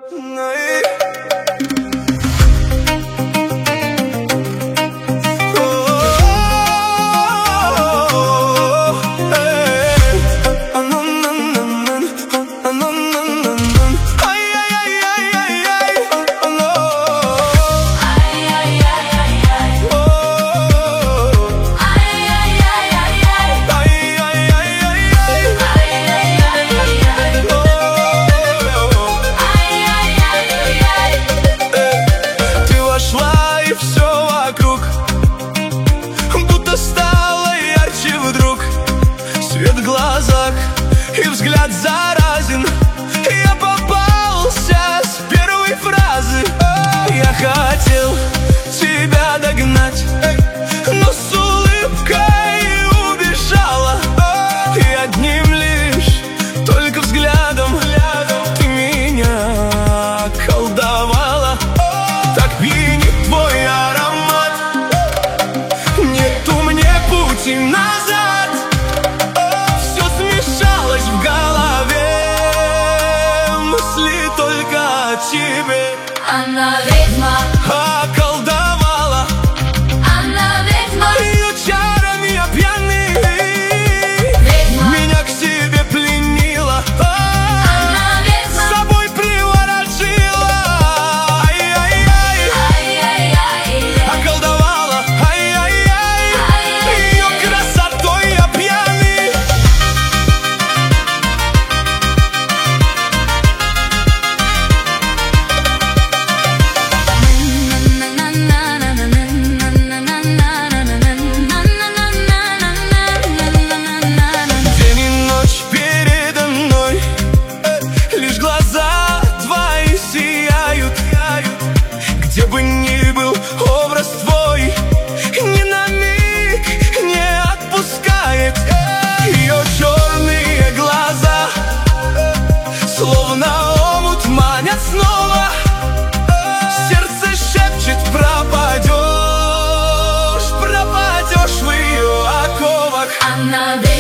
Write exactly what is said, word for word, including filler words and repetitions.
Свет в глазах и взгляд заразен. Я попался с первой фразы. Я хотел тебя догнать, но с улыбкой убежала. И одним лишь только взглядом ты меня околдовала. Так пьянит твой аромат, нету мне пути назад. В голове мысли только о тебе. Она ведьма, околдовала. Она ведьма, ее чарами я пьяный. ведьма, меня к себе пленила. она ведьма, с собой приворожила. Ай-яй-яй, ай-яй-яй, околдовала. Ай-яй-яй, ее красотой я пьяный. Где бы ни был образ твой, ни на миг не отпускает. Ее черные глаза словно омут манят снова. Сердце шепчет: пропадешь, пропадешь в ее оковах. она ведьма.